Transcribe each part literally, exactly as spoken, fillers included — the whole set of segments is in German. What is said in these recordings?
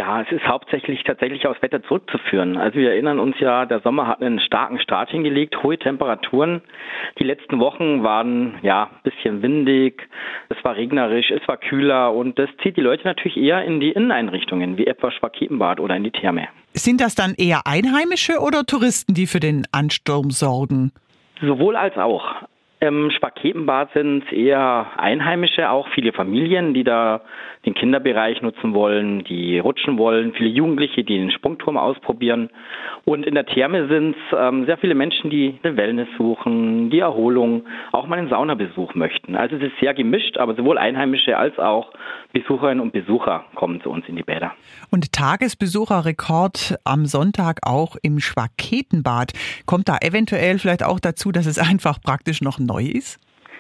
Ja, es ist hauptsächlich tatsächlich aufs Wetter zurückzuführen. Also wir erinnern uns ja, der Sommer hat einen starken Start hingelegt, hohe Temperaturen. Die letzten Wochen waren ja ein bisschen windig, es war regnerisch, es war kühler und das zieht die Leute natürlich eher in die Inneneinrichtungen, wie etwa Schwaketenbad oder in die Therme. Sind das dann eher Einheimische oder Touristen, die für den Ansturm sorgen? Sowohl als auch. Im Schwaketenbad sind eher Einheimische, auch viele Familien, die da den Kinderbereich nutzen wollen, die rutschen wollen, viele Jugendliche, die den Sprungturm ausprobieren. Und in der Therme sind es ähm, sehr viele Menschen, die eine Wellness suchen, die Erholung, auch mal einen Saunabesuch möchten. Also es ist sehr gemischt, aber sowohl Einheimische als auch Besucherinnen und Besucher kommen zu uns in die Bäder. Und Tagesbesucherrekord am Sonntag auch im Schwaketenbad. Kommt da eventuell vielleicht auch dazu, dass es einfach praktisch noch neu ist?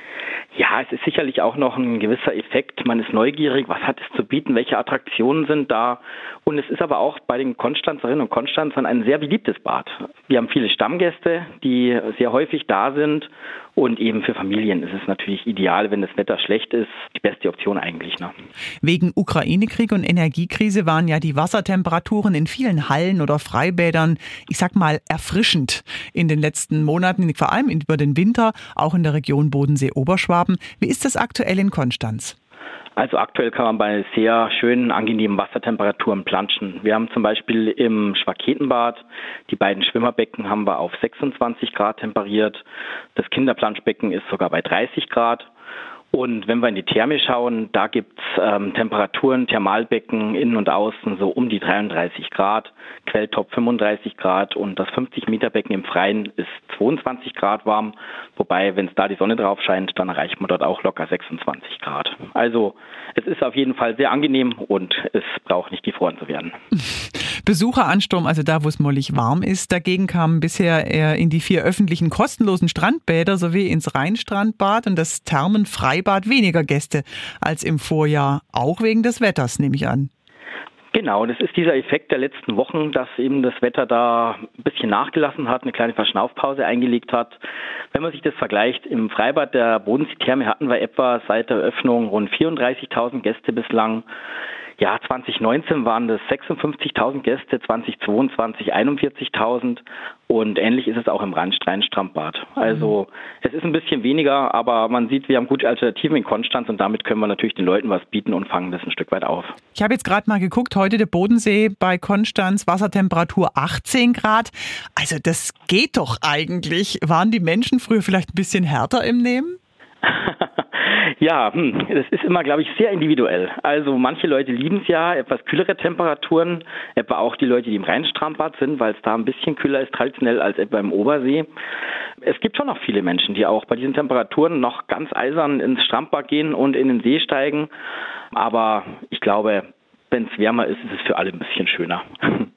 Ja, es ist sicherlich auch noch ein gewisser Effekt. Man ist neugierig, was hat es zu bieten, welche Attraktionen sind da. Und es ist aber auch bei den Konstanzerinnen und Konstanzern ein sehr beliebtes Bad. Wir haben viele Stammgäste, die sehr häufig da sind. Und eben für Familien ist es natürlich ideal, wenn das Wetter schlecht ist, die beste Option eigentlich. Ne? Wegen Ukraine-Krieg und Energiekrise waren ja die Wassertemperaturen in vielen Hallen oder Freibädern, ich sag mal, erfrischend in den letzten Monaten, vor allem über den Winter, auch in der Region Bodensee-Oberschwaben. Wie ist das aktuell in Konstanz? Also aktuell kann man bei sehr schönen, angenehmen Wassertemperaturen planschen. Wir haben zum Beispiel im Schwaketenbad, die beiden Schwimmerbecken haben wir auf sechsundzwanzig Grad temperiert. Das Kinderplanschbecken ist sogar bei dreißig Grad. Und wenn wir in die Therme schauen, da gibt's ähm, Temperaturen, Thermalbecken innen und außen so um die dreiunddreißig Grad, Quelltop fünfunddreißig Grad und das fünfzig Meter Becken im Freien ist zweiundzwanzig Grad warm. Wobei, wenn es da die Sonne drauf scheint, dann erreicht man dort auch locker sechsundzwanzig Grad. Also es ist auf jeden Fall sehr angenehm und es braucht nicht gefroren zu werden. Besucheransturm, also da, wo es mollig warm ist. Dagegen kamen bisher eher in die vier öffentlichen kostenlosen Strandbäder sowie ins Rheinstrandbad und das Thermenfreibad weniger Gäste als im Vorjahr. Auch wegen des Wetters, nehme ich an. Genau, das ist dieser Effekt der letzten Wochen, dass eben das Wetter da ein bisschen nachgelassen hat, eine kleine Verschnaufpause eingelegt hat. Wenn man sich das vergleicht, im Freibad der Bodensee-Therme hatten wir etwa seit der Eröffnung rund vierunddreißigtausend Gäste bislang. Ja, zwanzig neunzehn waren das sechsundfünfzigtausend Gäste, zwanzig zweiundzwanzig einundvierzigtausend und ähnlich ist es auch im Rheinstrandbad. Also es ist ein bisschen weniger, aber man sieht, wir haben gute Alternativen in Konstanz und damit können wir natürlich den Leuten was bieten und fangen das ein Stück weit auf. Ich habe jetzt gerade mal geguckt, heute der Bodensee bei Konstanz, Wassertemperatur achtzehn Grad. Also das geht doch eigentlich. Waren die Menschen früher vielleicht ein bisschen härter im Nehmen? Ja, hm, das ist immer, glaube ich, sehr individuell. Also manche Leute lieben es ja, etwas kühlere Temperaturen, etwa auch die Leute, die im Rheinstrandbad sind, weil es da ein bisschen kühler ist traditionell als etwa im Obersee. Es gibt schon noch viele Menschen, die auch bei diesen Temperaturen noch ganz eisern ins Strandbad gehen und in den See steigen. Aber ich glaube, wenn es wärmer ist, ist es für alle ein bisschen schöner.